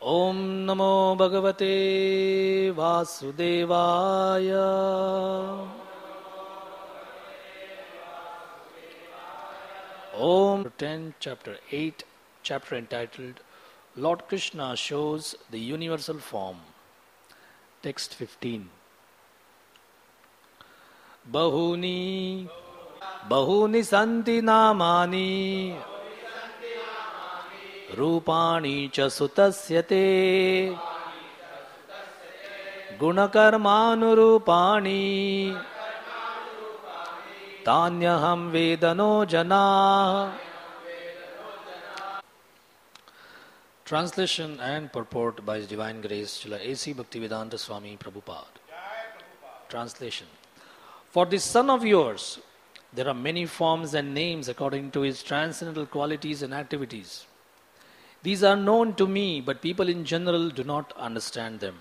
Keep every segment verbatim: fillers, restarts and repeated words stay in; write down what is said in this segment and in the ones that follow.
Om Namo Bhagavate Vasudevaya. Om ten, chapter eight, chapter entitled Lord Krishna shows the universal form. Text fifteen. Bahuni Bahuni santi namani Rupani cha sutasyate Gunakarmanurupani Tanyaham vedano jana. Translation and purport by His Divine Grace Srila A C Bhaktivedanta Swami Prabhupada. Translation. For this son of yours, there are many forms and names according to his transcendental qualities and activities. These are known to me, but people in general do not understand them.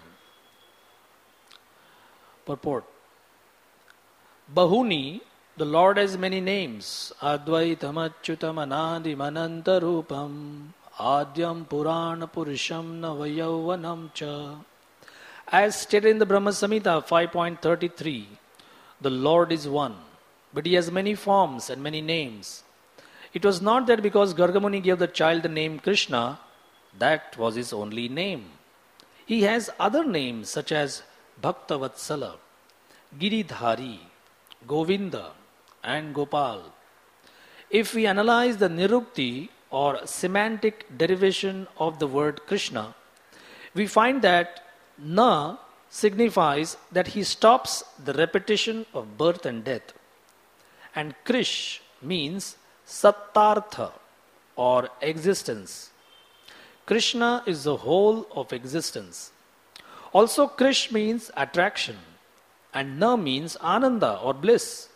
Purport. Bahuni, the Lord has many names. Advaitam Achyutam Anadi Manantarupam Adyam Purana Purusham Navayauvanam Cha. As stated in the Brahma Samhita five point thirty-three, the Lord is one, but he has many forms and many names. It was not that because Gargamuni gave the child the name Krishna, that was his only name. He has other names such as Bhaktavatsala, Giridhari, Govinda, and Gopal. If we analyze the nirukti or semantic derivation of the word Krishna, we find that Na signifies that he stops the repetition of birth and death, and Krish means Sattartha or existence. Krishna is the whole of existence. Also, Krish means attraction, and Na means Ananda or bliss.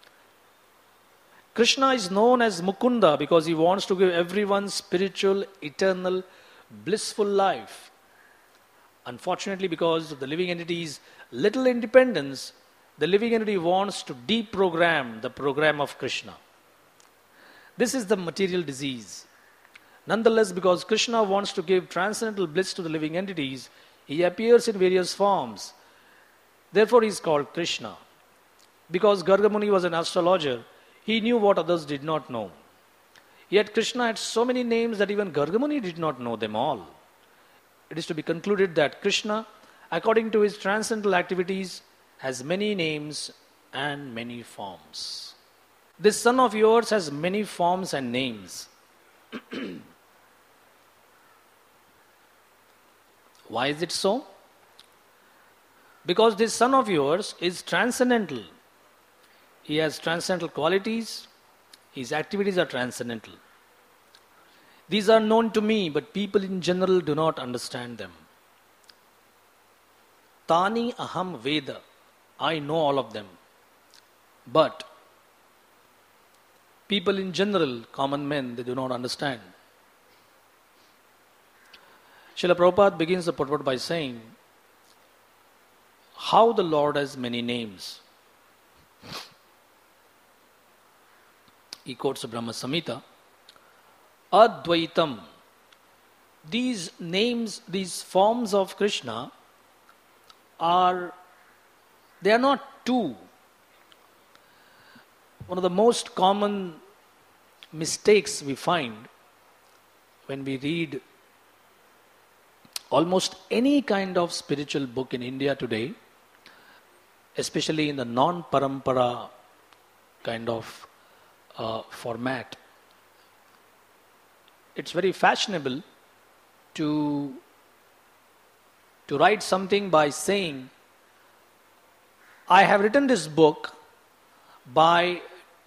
Krishna is known as Mukunda because he wants to give everyone spiritual, eternal, blissful life. Unfortunately, because of the living entity's little independence, the living entity wants to deprogram the program of Krishna. This is the material disease. Nonetheless, because Krishna wants to give transcendental bliss to the living entities, he appears in various forms. Therefore, he is called Krishna. Because Gargamuni was an astrologer, he knew what others did not know. Yet Krishna had so many names that even Gargamuni did not know them all. It is to be concluded that Krishna, according to his transcendental activities, has many names and many forms. This son of yours has many forms and names. Why is it so? Because this son of yours is transcendental. He has transcendental qualities. His activities are transcendental. These are known to me, but people in general do not understand them. Tani aham veda. I know all of them. But people in general, common men, they do not understand. Srila Prabhupada begins the purport by saying, how the Lord has many names. He quotes the Brahma Samhita. Advaitam. These names, these forms of Krishna are, they are not two. One of the most common mistakes we find when we read almost any kind of spiritual book in India today, especially in the non-parampara kind of uh, format, it's very fashionable to, to write something by saying, I have written this book by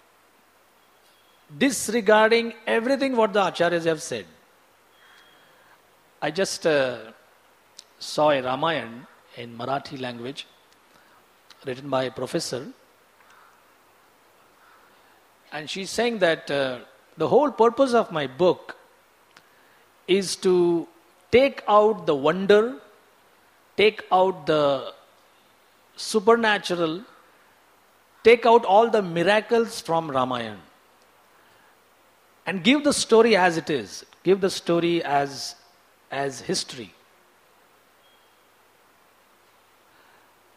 disregarding everything what the acharyas have said. I just uh, saw a Ramayana in Marathi language written by a professor, and she's saying that uh, the whole purpose of my book is to take out the wonder, take out the supernatural, take out all the miracles from Ramayana and give the story as it is. Give the story as, as history.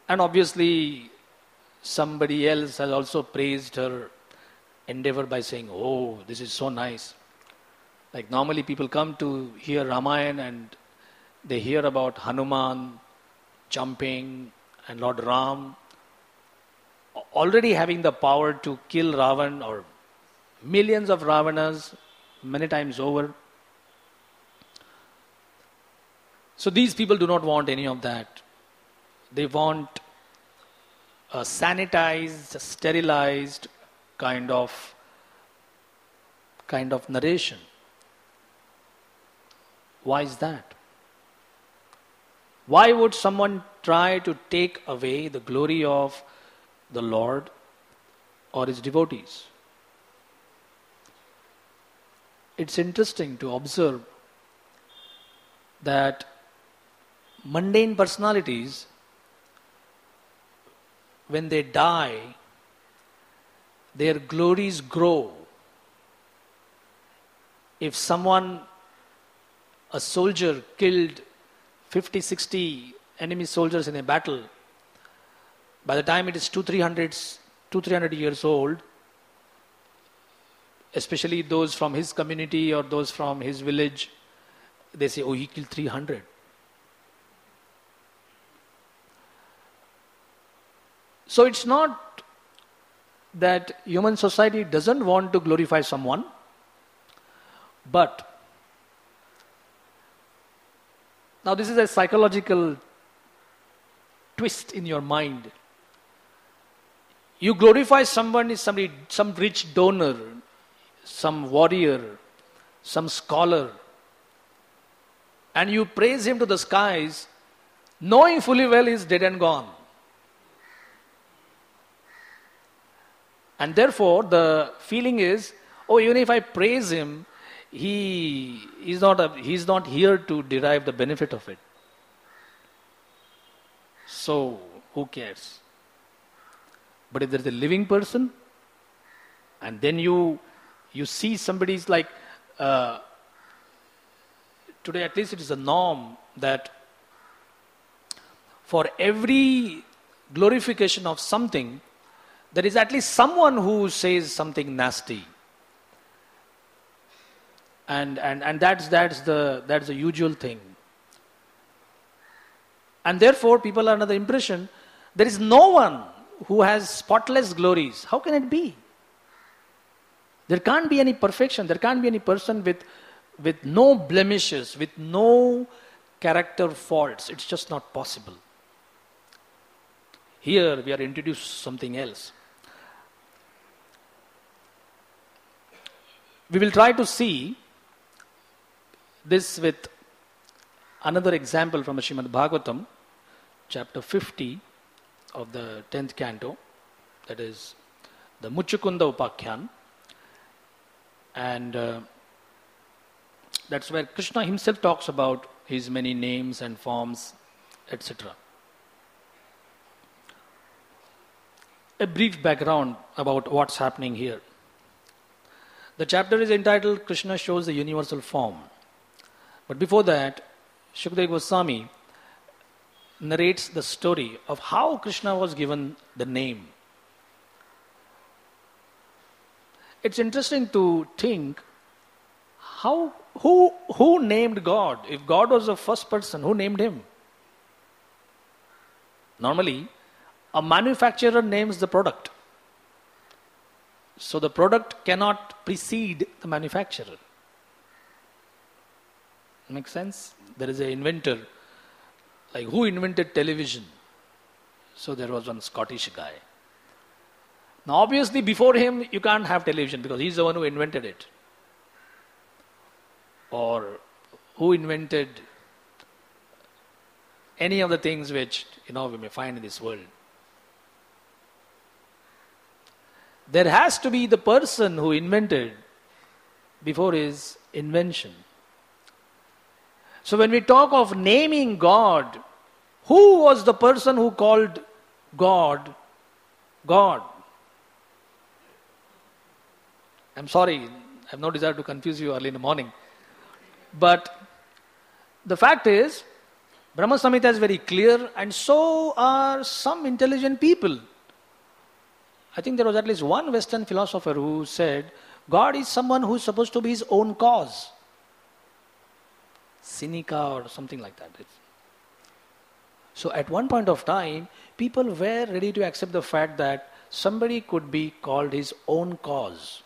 And obviously, somebody else has also praised her endeavor by saying, oh, this is so nice. Like normally people come to hear Ramayana and they hear about Hanuman jumping and Lord Ram already having the power to kill Ravan or millions of Ravanas many times over. So these people do not want any of that. They want a sanitized, sterilized kind of kind of narration. Why is that? Why would someone try to take away the glory of the Lord or his devotees? It's interesting to observe that mundane personalities, when they die, their glories grow. If someone, a soldier, killed fifty, sixty enemy soldiers in a battle, by the time it is two, three hundred, two, three hundred years old, especially those from his community or those from his village, they say, oh, he killed three hundred. So it's not that human society doesn't want to glorify someone, but now this is a psychological twist in your mind. You glorify someone, somebody, some rich donor, some warrior, some scholar, and you praise him to the skies, knowing fully well he's dead and gone. And therefore, the feeling is, oh, even if I praise him, he is not a, he's not here to derive the benefit of it. So, who cares? But if there is a living person, and then you you see somebody's like, uh, today at least it is a norm that for every glorification of something, there is at least someone who says something nasty. And, and, and that's, that's, the, that's the usual thing. And therefore, people are under the impression there is no one who has spotless glories. How can it be? There can't be any perfection. There can't be any person with, with no blemishes, with no character faults. It's just not possible. Here we are introduced to something else. We will try to see this with another example from the Srimad Bhagavatam, chapter fifty of the tenth canto, that is the Muchukunda Upakhyan. And uh, that's where Krishna himself talks about his many names and forms, et cetera. A brief background about what's happening here. The chapter is entitled Krishna Shows the Universal Form. But before that, Shukadeva Goswami narrates the story of how Krishna was given the name. It's interesting to think how who who named God? If God was the first person, who named him? Normally, a manufacturer names the product. So the product cannot precede the manufacturer. Makes sense? There is an inventor. Like who invented television? So there was one Scottish guy. Now obviously before him you can't have television because he's the one who invented it. Or who invented any of the things which, you know, we may find in this world. There has to be the person who invented before his invention. So when we talk of naming God, who was the person who called God, God? I'm sorry, I have no desire to confuse you early in the morning. But the fact is, Brahma Samhita is very clear, and so are some intelligent people. I think there was at least one Western philosopher who said, God is someone who is supposed to be his own cause. Seneca or something like that. So at one point of time, people were ready to accept the fact that somebody could be called his own cause.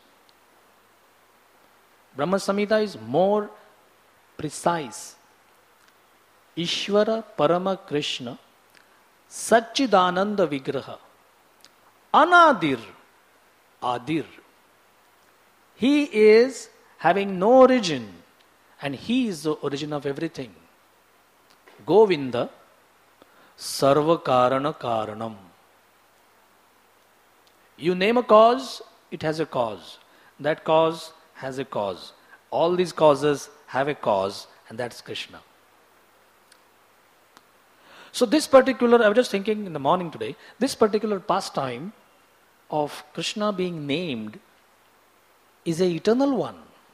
Brahma Samhita is more precise. Ishvara Parama Krishna Satchidananda Vigraha Anadir Adir. He is having no origin, and he is the origin of everything. Govinda Sarva Karana Karanam. You name a cause, it has a cause. That cause has a cause. All these causes have a cause, and that's Krishna. So this particular, I was just thinking in the morning today, this particular pastime of Krishna being named is an eternal one.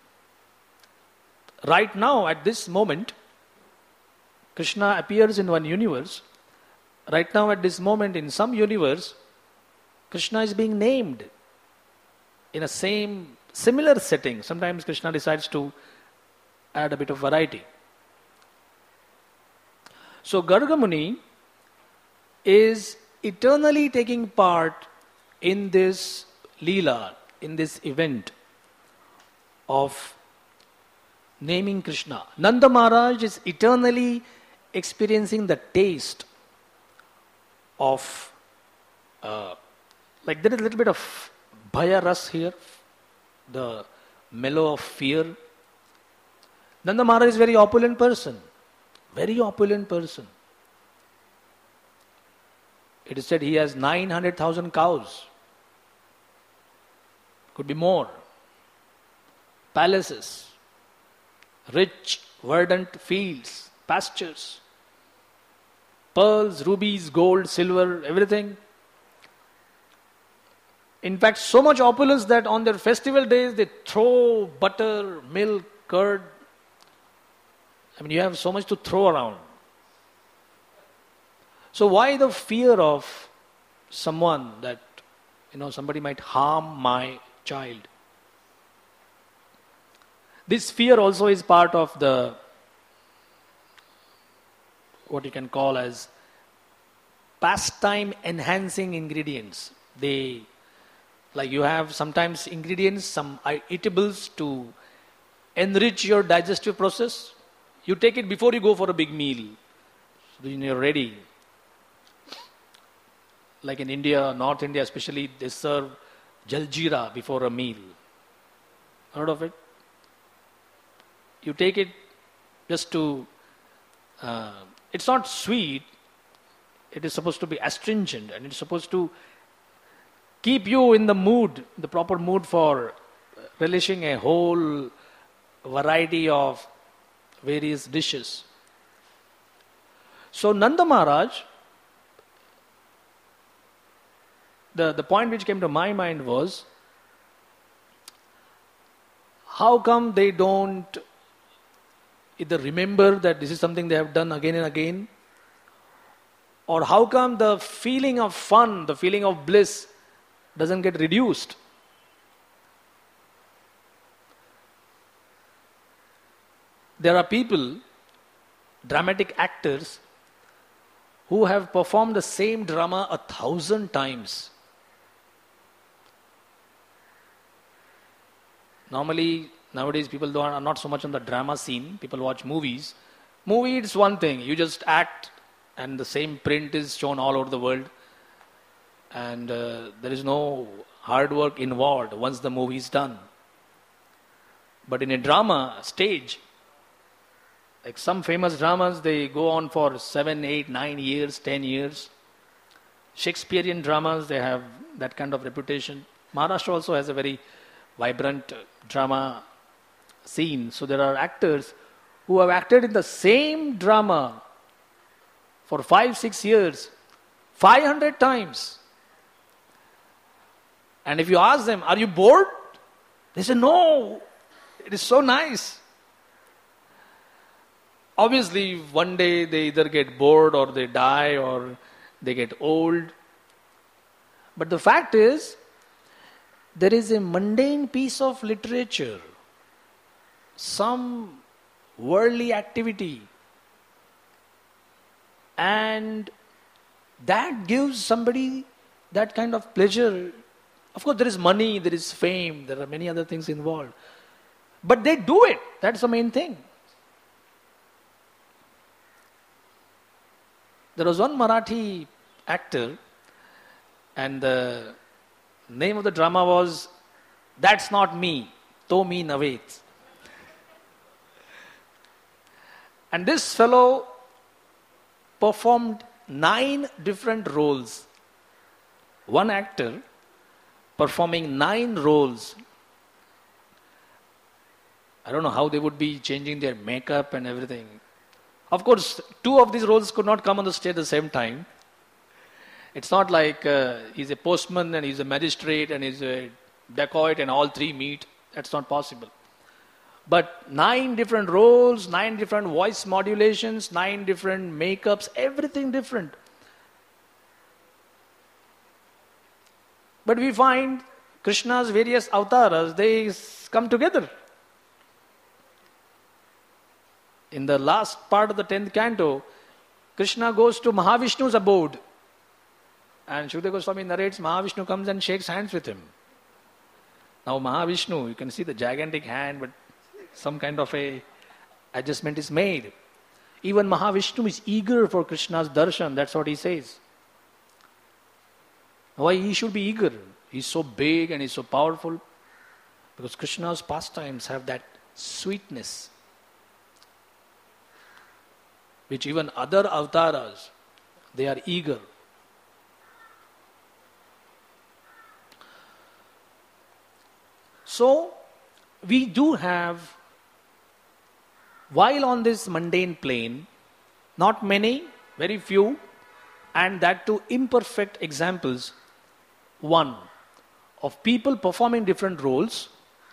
Right now, at this moment, Krishna appears in one universe. Right now, at this moment, in some universe, Krishna is being named in a same, similar setting. Sometimes Krishna decides to add a bit of variety. So Garga Muni is eternally taking part in this Leela, in this event of naming Krishna. Nanda Maharaj is eternally experiencing the taste of, uh, like there is a little bit of Bhaya Ras here, the mellow of fear. Nanda Maharaj is a very opulent person. Very opulent person. It is said he has nine hundred thousand cows. Could be more. Palaces. Rich, verdant fields, pastures. Pearls, rubies, gold, silver, everything. In fact, so much opulence that on their festival days they throw butter, milk, curd. I mean, you have so much to throw around. So why the fear of someone that, you know, somebody might harm my child? This fear also is part of the, what you can call as pastime enhancing ingredients. They, like you have sometimes ingredients, some eatables to enrich your digestive process. You take it before you go for a big meal. So then you're ready. Like in India, North India especially, they serve jaljeera before a meal. Heard of it? You take it just to, uh, it's not sweet. It is supposed to be astringent, and it's supposed to keep you in the mood, the proper mood for relishing a whole variety of various dishes. So Nanda Maharaj, the, the point which came to my mind was, how come they don't either remember that this is something they have done again and again, or how come the feeling of fun, the feeling of bliss doesn't get reduced? There are people, dramatic actors, who have performed the same drama a thousand times. Normally, nowadays people don't, are not so much on the drama scene. People watch movies. Movie is one thing. You just act and the same print is shown all over the world. And uh, there is no hard work involved once the movie is done. But in a drama stage, like some famous dramas, they go on for seven, eight, nine years, ten years. Shakespearean dramas, they have that kind of reputation. Maharashtra also has a very vibrant drama scene. So there are actors who have acted in the same drama for five, six years, five hundred times. And if you ask them, are you bored? They say, no, it is so nice. Obviously, one day they either get bored or they die or they get old. But the fact is, there is a mundane piece of literature, some worldly activity, and that gives somebody that kind of pleasure. Of course, there is money, there is fame, there are many other things involved. But they do it. That's the main thing. There was one Marathi actor, and the name of the drama was That's Not Me, To Me Navet. And this fellow performed nine different roles. One actor performing nine roles. I don't know how they would be changing their makeup and everything. Of course, two of these roles could not come on the stage at the same time. It's not like uh, he's a postman and he's a magistrate and he's a dacoit and all three meet. That's not possible. But nine different roles, nine different voice modulations, nine different makeups, everything different. But we find Krishna's various avatars, they come together. In the last part of the tenth canto, Krishna goes to Mahavishnu's abode. And Shukadeva Goswami narrates, Mahavishnu comes and shakes hands with him. Now Mahavishnu, you can see the gigantic hand, but some kind of a adjustment is made. Even Mahavishnu is eager for Krishna's darshan, that's what he says. Why he should be eager? He's so big and he's so powerful. Because Krishna's pastimes have that sweetness, which even other avatars, they are eager. So, we do have, while on this mundane plane, not many, very few, and that too imperfect examples, one, of people performing different roles,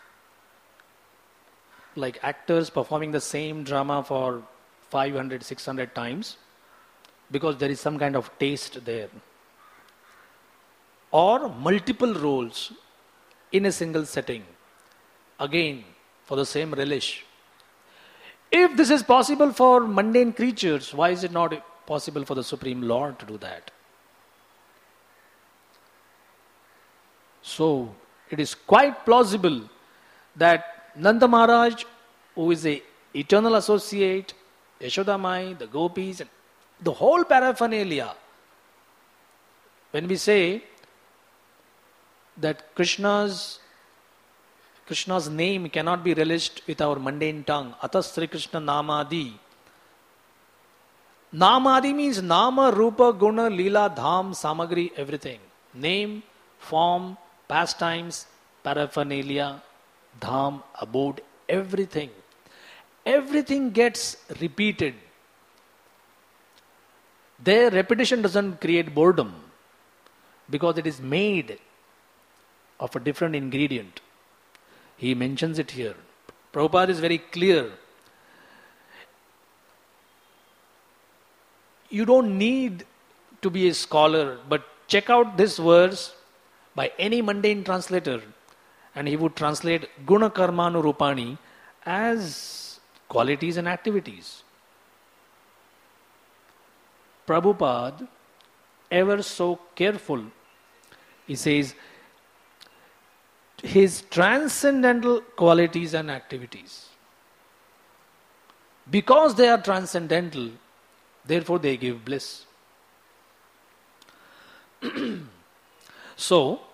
like actors performing the same drama for five hundred, six hundred times, because there is some kind of taste there. Or multiple roles in a single setting, again for the same relish. If this is possible for mundane creatures, why is it not possible for the Supreme Lord to do that? So, it is quite plausible that Nanda Maharaj, who is a eternal associate, Yashoda Mai, the gopis, and the whole paraphernalia, when we say that Krishna's Krishna's name cannot be relished with our mundane tongue, Atas Sri Krishna Namadi. Namadi means Nama, Rupa, Guna, Leela, Dham, Samagri, everything. Name, form, pastimes, paraphernalia, Dham, abode, everything. Everything gets repeated. Their repetition doesn't create boredom because it is made of a different ingredient. He mentions it here. Prabhupada is very clear. You don't need to be a scholar, but check out this verse by any mundane translator, and he would translate Guna Karmanu Rupani as qualities and activities. Prabhupada, ever so careful, he says, his transcendental qualities and activities. Because they are transcendental, therefore they give bliss. So,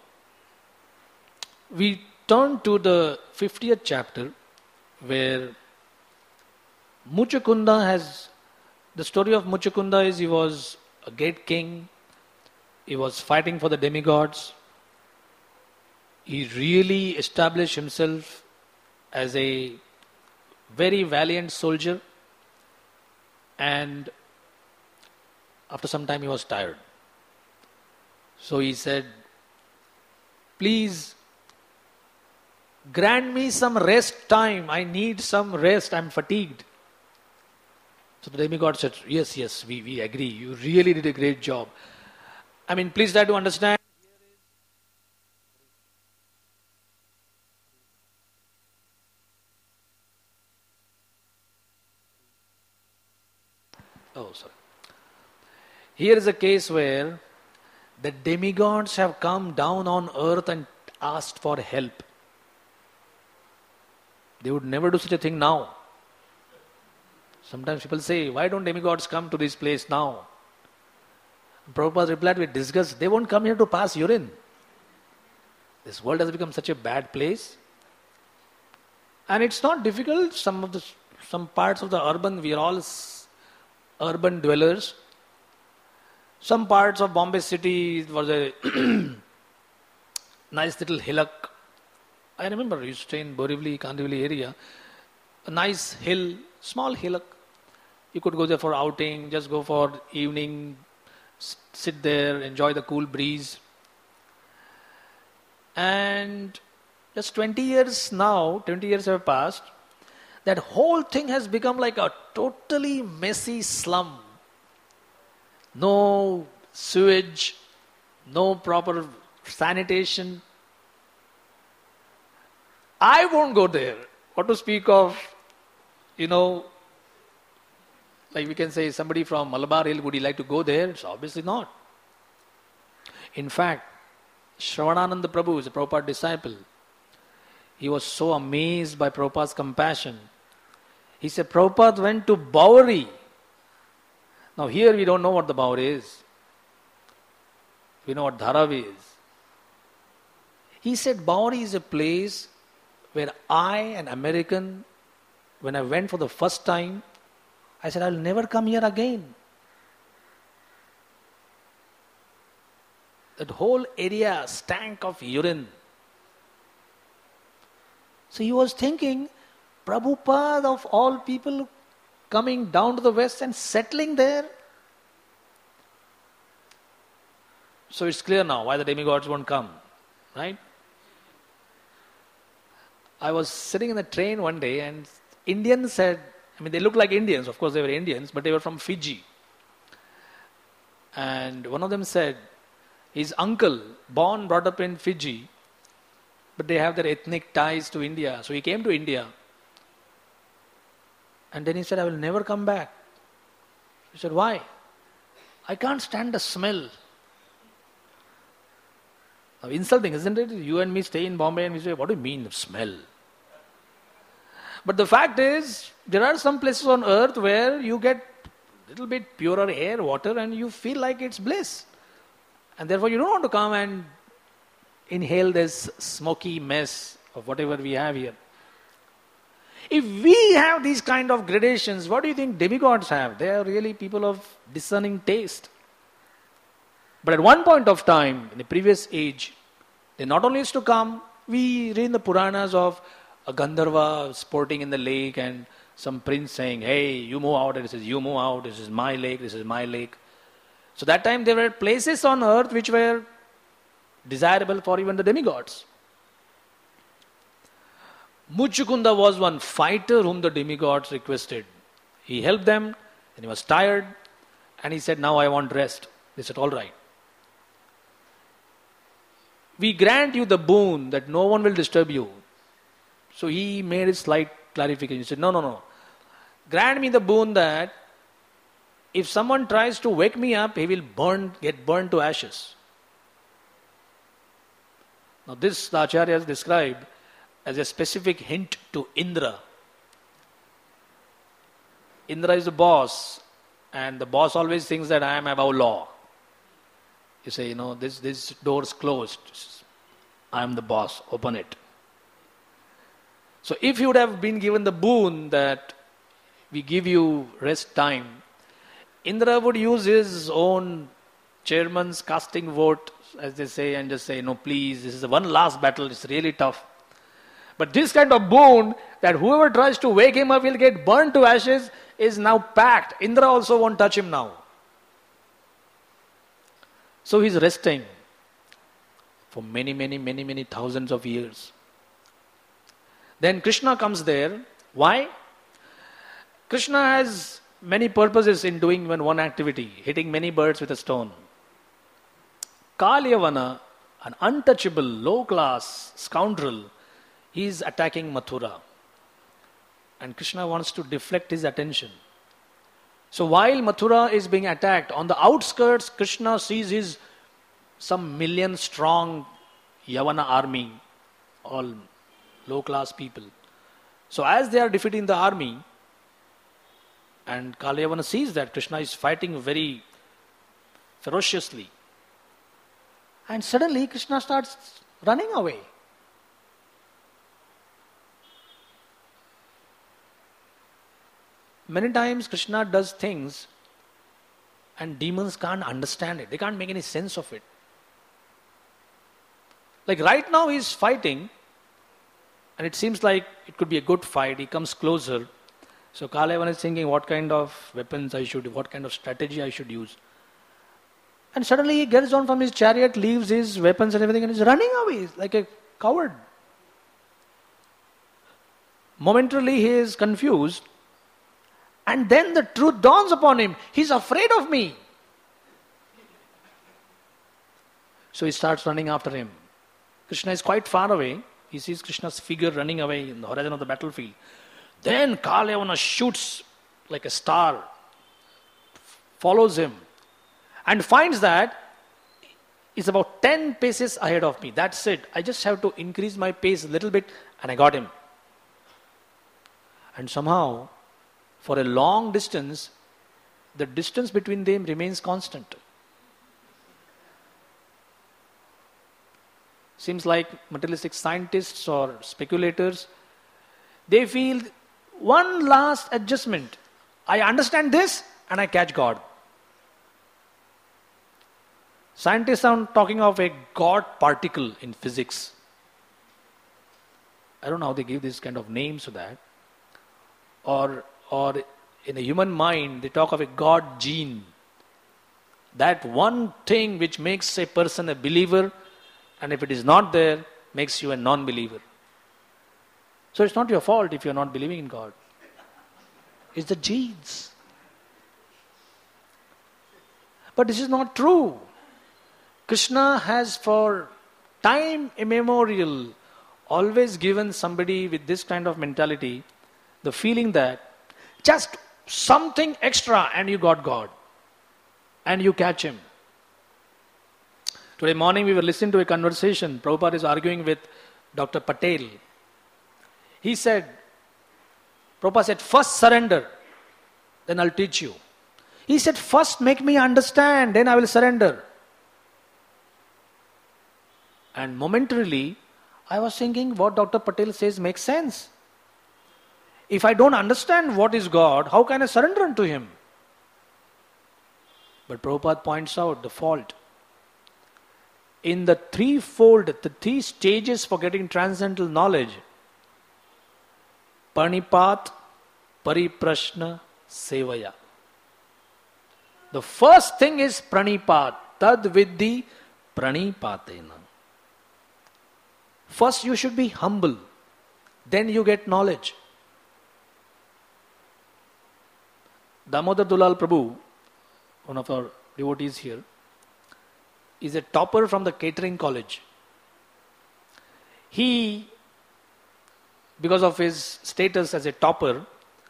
we turn to the fiftieth chapter where Muchukunda has, the story of Muchukunda is he was a great king, he was fighting for the demigods. He really established himself as a very valiant soldier, and after some time he was tired. So he said, please grant me some rest time. I need some rest. I'm fatigued. So the demigod said, yes, yes, we, we agree. You really did a great job. I mean, please try to understand. Oh, sorry. Here is a case where the demigods have come down on earth and asked for help. They would never do such a thing now. Sometimes people say, why don't demigods come to this place now? Prabhupada replied with disgust, they won't come here to pass urine. This world has become such a bad place. And it's not difficult. Some of the some parts of the urban, we are all urban dwellers. Some parts of Bombay city was a nice little hillock. I remember you stay in Borivali, Kandivali area. A nice hill, small hillock. You could go there for outing, just go for evening, sit there, enjoy the cool breeze. And just twenty years now, twenty years have passed, that whole thing has become like a totally messy slum. No sewage, no proper sanitation. I won't go there. What to speak of, you know, like we can say somebody from Malabar Hill, would he like to go there? It's obviously not. In fact, Shravanananda Prabhu is a Prabhupada disciple. He was so amazed by Prabhupada's compassion. He said, Prabhupada went to Bowery. Now here we don't know what the Bowery is. We know what Dharavi is. He said, Bowery is a place where I, an American, when I went for the first time, I said, I'll never come here again. That whole area stank of urine. So he was thinking, Prabhupada of all people coming down to the West and settling there. So it's clear now why the demigods won't come, right? I was sitting in the train one day and Indians said, I mean they look like Indians, of course they were Indians, but they were from Fiji. And one of them said, his uncle, born, brought up in Fiji, but they have their ethnic ties to India. So he came to India. And then he said, I will never come back. He said, why? I can't stand the smell. Now, insulting, isn't it? You and me stay in Bombay and we say, what do you mean, the smell? But the fact is, there are some places on earth where you get a little bit purer air, water, and you feel like it's bliss. And therefore, you don't want to come and inhale this smoky mess of whatever we have here. If we have these kind of gradations, what do you think demigods have? They are really people of discerning taste. But at one point of time, in the previous age, they not only used to come, we read in the Puranas of a Gandharva sporting in the lake and some prince saying, hey, you move out, and he says, you move out, this is my lake, this is my lake. So that time there were places on earth which were desirable for even the demigods. Muchukunda was one fighter whom the demigods requested. He helped them, and he was tired, and he said, now I want rest. They said, all right. We grant you the boon that no one will disturb you. So he made a slight clarification. He said, no, no, no. Grant me the boon that if someone tries to wake me up, he will burn, get burned to ashes. Now this the Acharya has described as a specific hint to Indra. Indra is the boss, and the boss always thinks that I am above law. You say, you know, this, this door is closed. I am the boss, open it. So if you would have been given the boon that we give you rest time, Indra would use his own chairman's casting vote, as they say, and just say, no, please, this is the one last battle, it's really tough. But this kind of boon, that whoever tries to wake him up will get burned to ashes, is now packed. Indra also won't touch him now. So he's resting for many, many, many, many thousands of years. Then Krishna comes there. Why? Krishna has many purposes in doing one, one activity, hitting many birds with a stone. Kalyavana, an untouchable, low-class scoundrel, he is attacking Mathura. And Krishna wants to deflect his attention. So while Mathura is being attacked, on the outskirts, Krishna sees his some million strong Yavana army, all low-class people. So as they are defeating the army, and Kalyavana sees that Krishna is fighting very ferociously, and suddenly Krishna starts running away. Many times Krishna does things and demons can't understand it. They can't make any sense of it. Like right now he's fighting and it seems like it could be a good fight. He comes closer. So Kalyavana is thinking what kind of weapons I should, what kind of strategy I should use. And suddenly he gets down from his chariot, leaves his weapons and everything and is running away like a coward. Momentarily he is confused. And then the truth dawns upon him. He's afraid of me. So he starts running after him. Krishna is quite far away. He sees Krishna's figure running away in the horizon of the battlefield. Then Kalyavana shoots like a star, follows him, and finds that he's about ten paces ahead of me. That's it. I just have to increase my pace a little bit, and I got him. And somehow, for a long distance, the distance between them remains constant. Seems like materialistic scientists or speculators, they feel one last adjustment. I understand this and I catch God. Scientists are talking of a God particle in physics. I don't know how they give this kind of names to that. Or Or in a human mind, they talk of a God gene. That one thing which makes a person a believer, and if it is not there, makes you a non-believer. So it's not your fault if you're not believing in God. It's the genes. But this is not true. Krishna has for time immemorial always given somebody with this kind of mentality the feeling that just something extra and you got God. And you catch him. Today morning we were listening to a conversation. Prabhupada is arguing with Doctor Patel. He said, Prabhupada said, first surrender, then I'll teach you. He said, first make me understand, then I will surrender. And momentarily, I was thinking what Doctor Patel says makes sense. If I don't understand what is God, how can I surrender unto him? But Prabhupada points out the fault. In the threefold, the three stages for getting transcendental knowledge, Panipat, Pariprashna, Sevaya. The first thing is Pranipat, Tad Vidhi Pranipatena. First you should be humble, then you get knowledge. Damodar Dulal Prabhu, one of our devotees here, is a topper from the catering college. He, because of his status as a topper,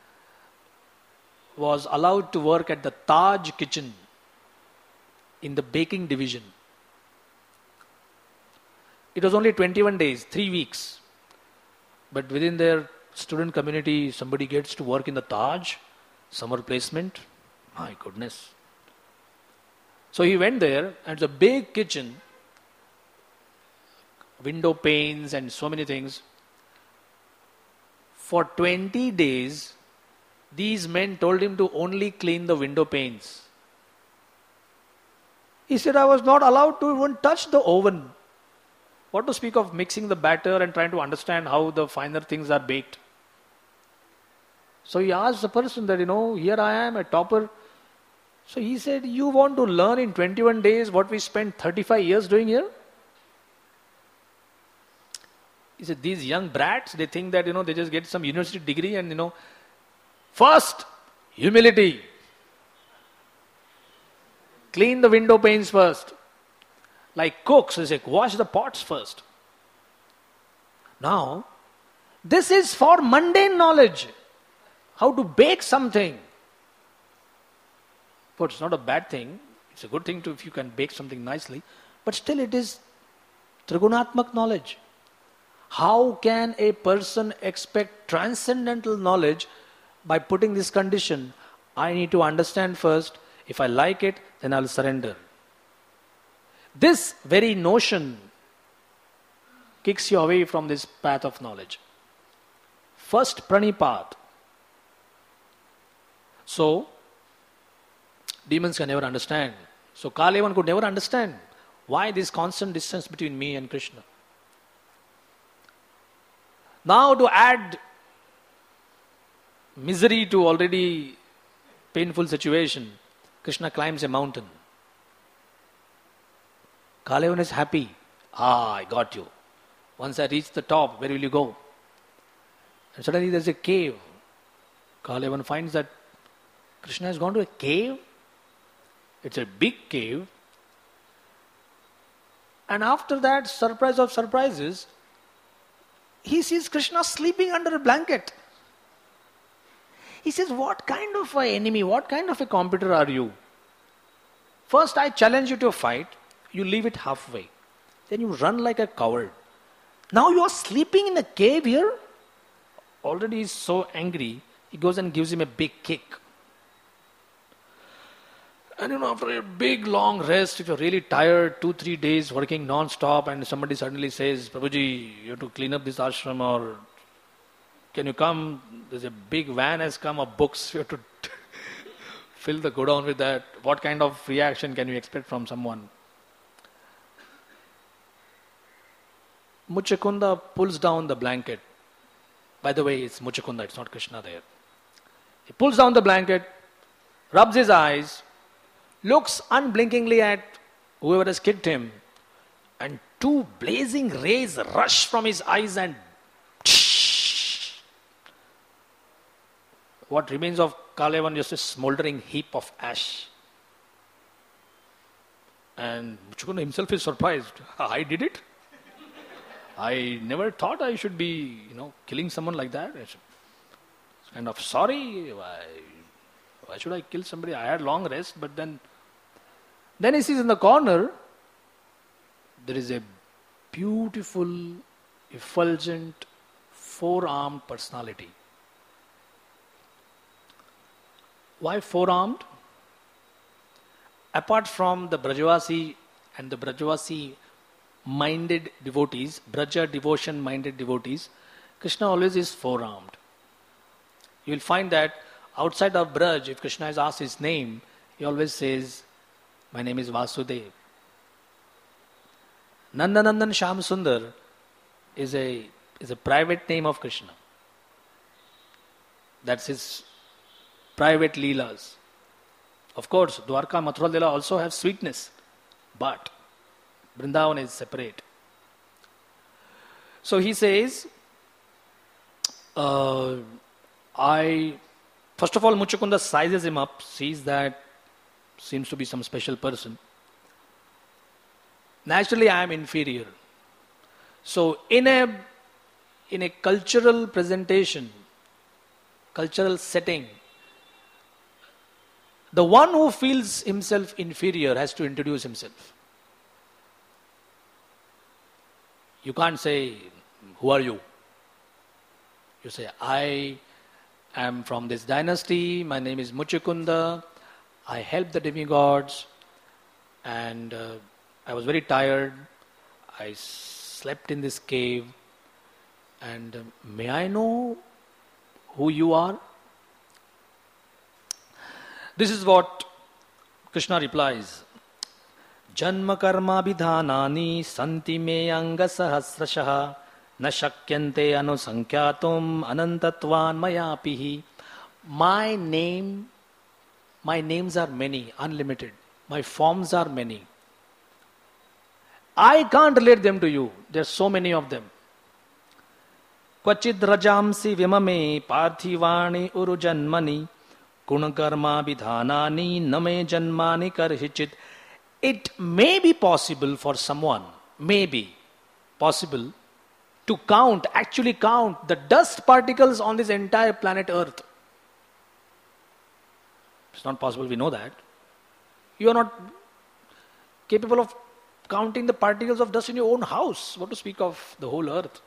was allowed to work at the Taj kitchen in the baking division. It was only twenty-one days, three weeks. But within their student community, somebody gets to work in the Taj, summer placement. My goodness. So he went there, and it's a big kitchen, window panes and so many things. For twenty days, these men told him to only clean the window panes. He said, I was not allowed to even touch the oven. What to speak of mixing the batter and trying to understand how the finer things are baked. So he asked the person that, you know, here I am, a topper. So he said, you want to learn in twenty-one days what we spent thirty-five years doing here? He said, these young brats, they think that, you know, they just get some university degree and, you know, first Humility. Clean the window panes first. Like cooks, they say, wash the pots first. Now, this is for mundane knowledge. How to bake something. But it's not a bad thing. It's a good thing to if you can bake something nicely. But still it is Trigunatmak knowledge. How can a person expect transcendental knowledge by putting this condition? I need to understand first. If I like it, then I'll surrender. This very notion kicks you away from this path of knowledge. First pranipat. So, demons can never understand. So Kalavan could never understand why this constant distance between me and Krishna. Now to add misery to already painful situation, Krishna climbs a mountain. Kalavan is happy. Ah, I got you. Once I reach the top, where will you go? And suddenly there's a cave. Kalavan finds that Krishna has gone to a cave. It's a big cave. And after that, surprise of surprises, he sees Krishna sleeping under a blanket. He says, what kind of an enemy, what kind of a competitor are you? First I challenge you to a fight, you leave it halfway. Then you run like a coward. Now you are sleeping in a cave here? Already he's so angry, he goes and gives him a big kick. And you know, after a big long rest, if you're really tired, two, three days working non-stop, and somebody suddenly says, Prabhuji, you have to clean up this ashram, or can you come? There's a big van has come of books, you have to fill the godown with that. What kind of reaction can you expect from someone? Muchakunda pulls down the blanket. By the way, it's Muchakunda, it's not Krishna there. He pulls down the blanket, rubs his eyes, looks unblinkingly at whoever has kicked him, and two blazing rays rush from his eyes and what remains of Kalavan is just a smoldering heap of ash. And Muchakunda himself is surprised. I did it? I never thought I should be, you know, killing someone like that. It's kind of sorry. Why, why should I kill somebody? I had long rest, but then Then he sees in the corner, there is a beautiful, effulgent, four-armed personality. Why four-armed? Apart from the Brajavasi and the Brajavasi minded devotees, Braja devotion minded devotees, Krishna always is four-armed. You will find that outside of Braj, if Krishna is asked his name, he always says, my name is Vasudev. Nandanandan Shyam Sundar is a, is a private name of Krishna. That's his private leelas. Of course, Dwarka, Mathura Leela also have sweetness, but Vrindavan is separate. So he says, uh, I, first of all, Muchakunda sizes him up, sees that seems to be some special person. Naturally, I am inferior. So, in a in a cultural presentation, cultural setting, the one who feels himself inferior has to introduce himself. You can't say, who are you? You say, I am from this dynasty, my name is Muchakunda, I helped the demigods, and uh, I was very tired. I slept in this cave, and uh, may I know who you are? This is what Krishna replies. Janma karma vidhanani santi me anga sahasrashaha na shakyante anusankyatum anantatvan mayapihi. My name My names are many, unlimited. My forms are many. I can't relate them to you. There are so many of them. Kvachid rajamsi vimame parthivani urujanmani Gunakarma vidhanani name janmani karhichit. It may be possible for someone, maybe possible, to count, actually count the dust particles on this entire planet Earth. It's not possible, we know that. You are not capable of counting the particles of dust in your own house. What to speak of the whole earth?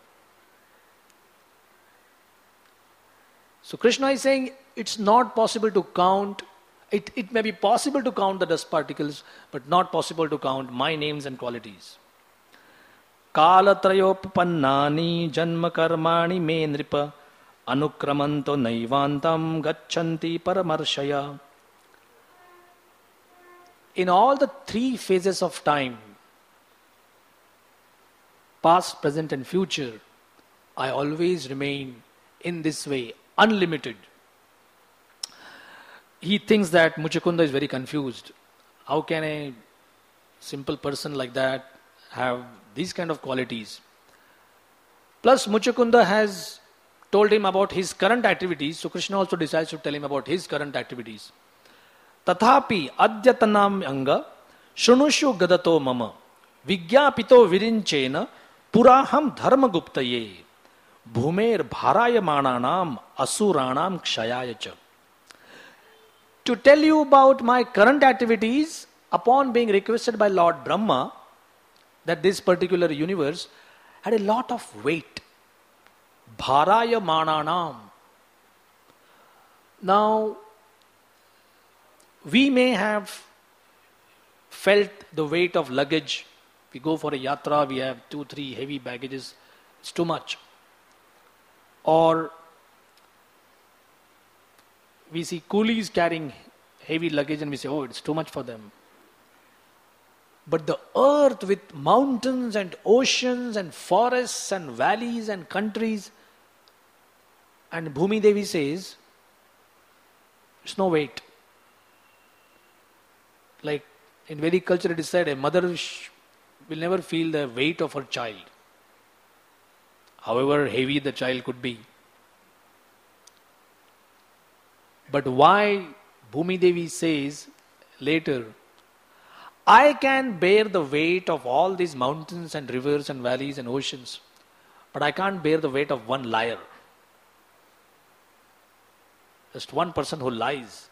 So Krishna is saying it's not possible to count. It, it may be possible to count the dust particles, but not possible to count my names and qualities. Kalatrayopannani janma karmani me nripa anukramanto naivantam gachanti paramarshaya. In all the three phases of time, past, present and future, I always remain in this way, unlimited. He thinks that Muchukunda is very confused. How can a simple person like that have these kind of qualities? Plus Muchukunda has told him about his current activities, so Krishna also decides to tell him about his current activities. Tathapi adyatanam anga shunushu gadato mama vigyapito virinchena puraham dharmaguptaye bhumer bharaya mananam asuranam kshayayacha. To tell you about my current activities, upon being requested by Lord Brahma that this particular universe had a lot of weight. Bharaya mananam. Now, we may have felt the weight of luggage. We go for a yatra, we have two, three heavy baggages. It's too much. Or we see coolies carrying heavy luggage and we say, oh, it's too much for them. But the earth with mountains and oceans and forests and valleys and countries, and Bhumi Devi says, it's no weight. Like in Vedic culture it is said, a mother sh- will never feel the weight of her child, however heavy the child could be. But why Bhumi Devi says later, I can bear the weight of all these mountains and rivers and valleys and oceans, but I can't bear the weight of one liar. Just one person who lies.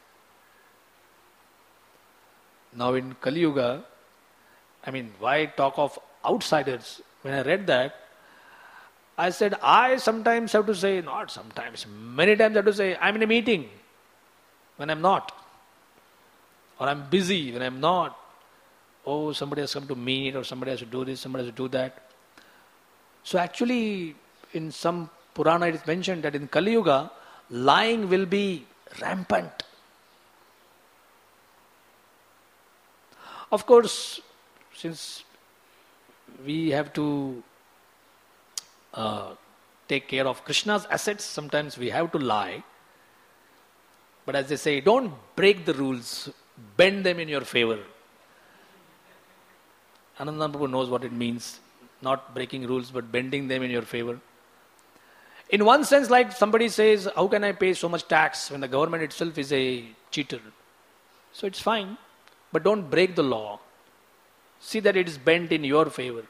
Now in Kali Yuga, I mean, why talk of outsiders? When I read that, I said, I sometimes have to say, not sometimes, many times I have to say, I'm in a meeting when I'm not. Or I'm busy when I'm not. Oh, somebody has come to meet, or somebody has to do this, somebody has to do that. So actually, in some Purana it is mentioned that in Kali Yuga, lying will be rampant. Of course, since we have to uh, take care of Krishna's assets, sometimes we have to lie. But as they say, don't break the rules, bend them in your favor. Ananda Prabhu knows what it means, not breaking rules but bending them in your favor. In one sense, like somebody says, how can I pay so much tax when the government itself is a cheater? So it's fine. But don't break the law. See that it is bent in your favor.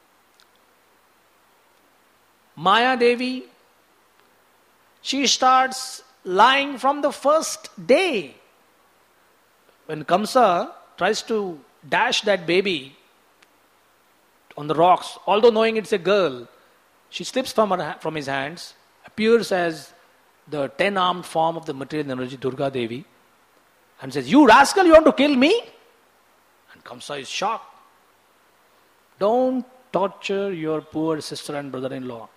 Maya Devi, she starts lying from the first day. When Kamsa tries to dash that baby on the rocks, although knowing it's a girl, she slips from, her, from his hands, appears as the ten-armed form of the material energy, Durga Devi, and says, you rascal, you want to kill me? And Kamsa is shocked. Don't torture your poor sister and brother-in-law.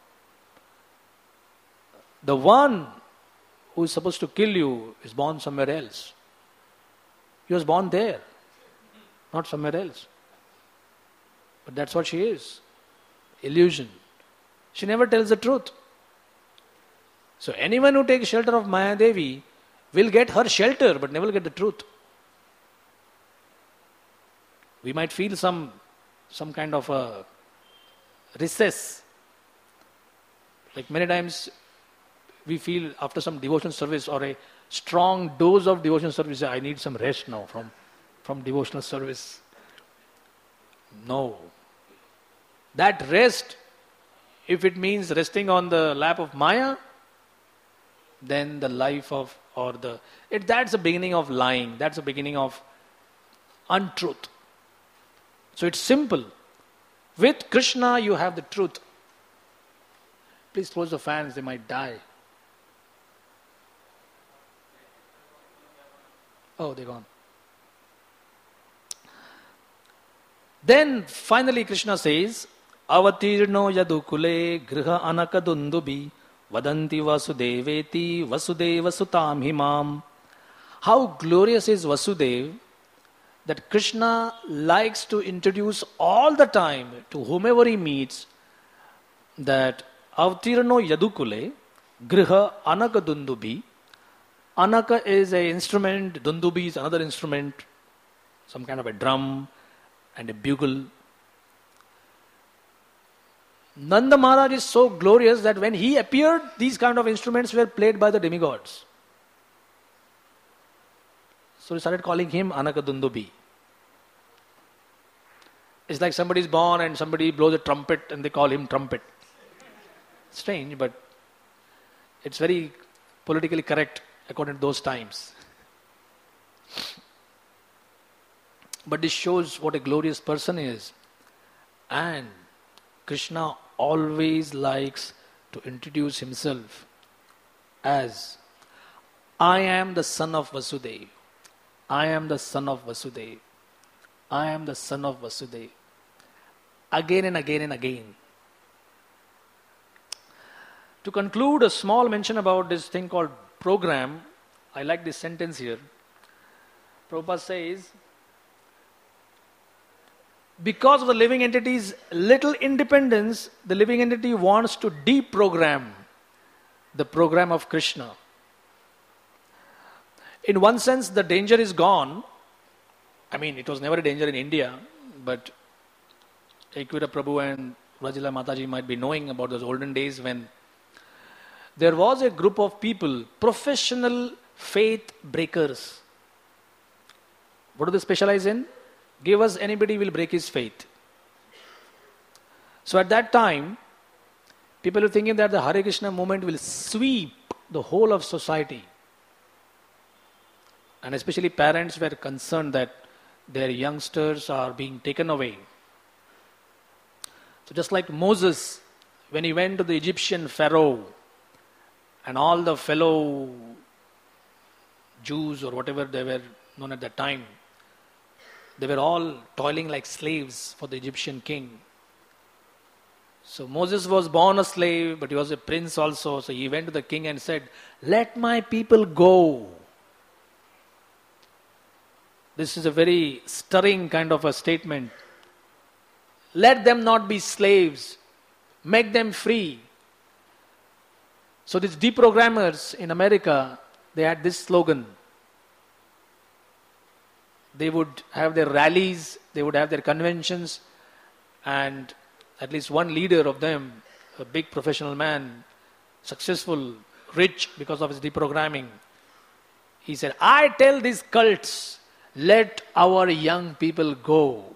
The one who is supposed to kill you is born somewhere else. He was born there, not somewhere else. But that's what she is. Illusion. She never tells the truth. So anyone who takes shelter of Maya Devi will get her shelter, but never get the truth. We might feel some, some kind of a recess. Like many times we feel after some devotional service or a strong dose of devotional service, I need some rest now from, from devotional service. No. That rest, if it means resting on the lap of Maya, then the life of, or the, it, that's the beginning of lying. That's the beginning of untruth. So it's simple. With Krishna, you have the truth. Please close the fans, they might die. Oh, they're gone. Then finally Krishna says, Avatirno yadukule griha anakadundubi vadanti vasudeveti vasudeva sutam himam. How glorious is Vasudev that Krishna likes to introduce all the time to whomever he meets that Avatirno yadukule griha anakadundubi. Anaka is an instrument, dundubi is another instrument, some kind of a drum and a bugle. Nanda Maharaj is so glorious that when he appeared, these kind of instruments were played by the demigods. So we started calling him Anaka Dundubi. It's like somebody is born and somebody blows a trumpet and they call him trumpet. Strange, but it's very politically correct according to those times. But this shows what a glorious person is. And Krishna always likes to introduce himself as, I am the son of Vasudeva. I am the son of Vasudeva. I am the son of Vasudeva. Again and again and again. To conclude, a small mention about this thing called program. I like this sentence here. Prabhupada says, because of the living entity's little independence, the living entity wants to deprogram the program of Krishna. In one sense, the danger is gone. I mean, it was never a danger in India, but Ekvira Prabhu and Rajila Mataji might be knowing about those olden days when there was a group of people, professional faith breakers. What do they specialize in? Give us anybody will break his faith. So at that time, people were thinking that the Hare Krishna movement will sweep the whole of society. And especially parents were concerned that their youngsters are being taken away. So just like Moses, when he went to the Egyptian Pharaoh, and all the fellow Jews or whatever they were known at that time, they were all toiling like slaves for the Egyptian king. So Moses was born a slave, but he was a prince also. So he went to the king and said, let my people go. This is a very stirring kind of a statement. Let them not be slaves. Make them free. So these deprogrammers in America, they had this slogan. They would have their rallies, they would have their conventions, and at least one leader of them, a big professional man, successful, rich because of his deprogramming, he said, I tell these cults, let our young people go.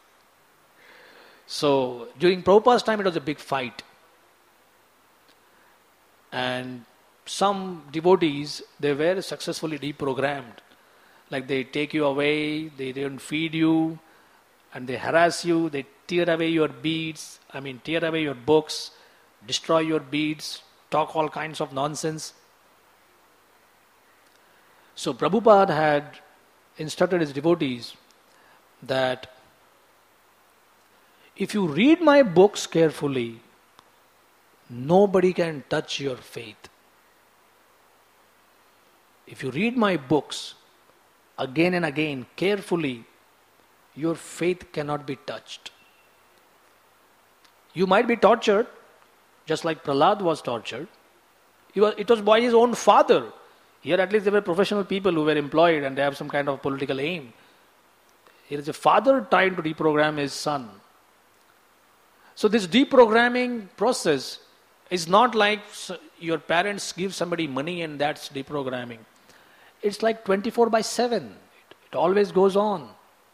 So during Prabhupada's time, it was a big fight. And some devotees, they were successfully deprogrammed. Like they take you away, they don't feed you, and they harass you, they tear away your beads, I mean tear away your books, destroy your beads, talk all kinds of nonsense. So Prabhupada had instructed his devotees that if you read my books carefully, nobody can touch your faith. If you read my books again and again, carefully, your faith cannot be touched. You might be tortured, just like Prahlad was tortured. It was by his own father. Here at least there were professional people who were employed and they have some kind of political aim. Here is a father trying to deprogram his son. So this deprogramming process It's not like your parents give somebody money and that's deprogramming. It's like twenty-four by seven. It, it always goes on.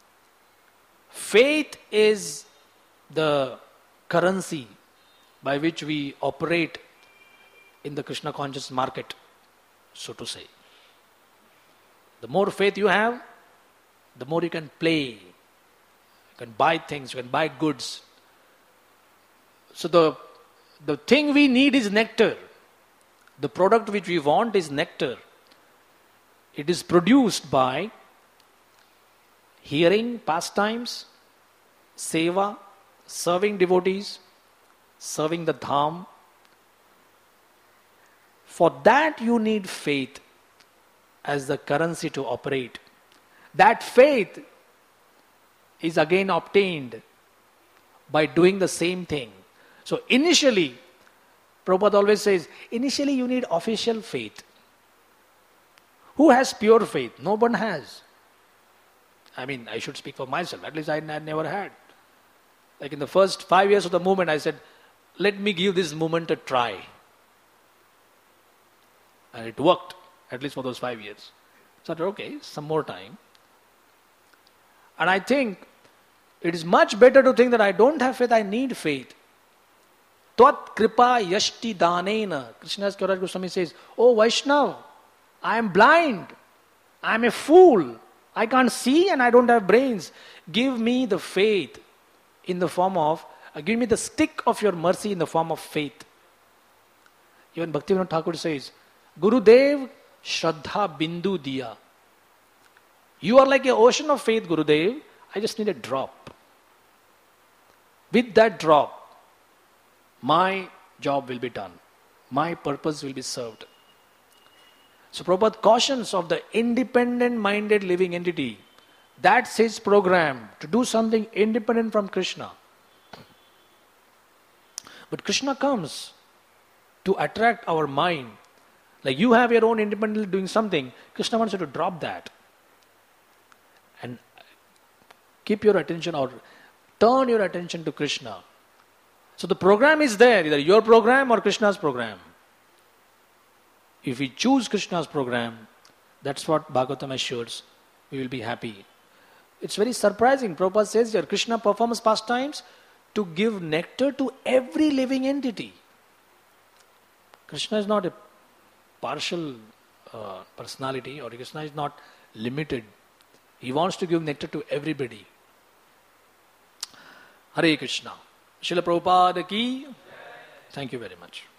Faith is the currency by which we operate in the Krishna conscious market, so to say. The more faith you have, the more you can play. You can buy things, you can buy goods. So the, the thing we need is nectar. The product which we want is nectar. It is produced by hearing pastimes, seva, serving devotees, serving the dham. For that you need faith as the currency to operate. That faith is again obtained by doing the same thing. So initially, Prabhupada always says, initially you need official faith. Who has pure faith? No one has. I mean, I should speak for myself. At least I had never had. Like in the first five years of the movement, I said, let me give this movement a try. And it worked, at least for those five years. So I thought, okay, some more time. And I think it is much better to think that I don't have faith, I need faith. Tvat kripa yashti danena. Krishnadas Kaviraj Goswami says, oh Vaishnav, I am blind. I am a fool. I can't see and I don't have brains. Give me the faith in the form of, uh, give me the stick of your mercy in the form of faith. Even Bhaktivinoda Thakur says, Gurudev Shraddha Bindu Diya. You are like an ocean of faith, Gurudev. I just need a drop. With that drop, my job will be done. My purpose will be served. So Prabhupada cautions of the independent-minded living entity. That's his program, to do something independent from Krishna. But Krishna comes to attract our mind. Like you have your own independently doing something, Krishna wants you to drop that. And keep your attention or turn your attention to Krishna. So the program is there, either your program or Krishna's program. If we choose Krishna's program, that's what Bhagavatam assures, we will be happy. It's very surprising. Prabhupada says here, Krishna performs pastimes to give nectar to every living entity. Krishna is not a partial uh, personality, or Krishna is not limited. He wants to give nectar to everybody. Hare Krishna. Srila Prabhupada ki. Thank you very much.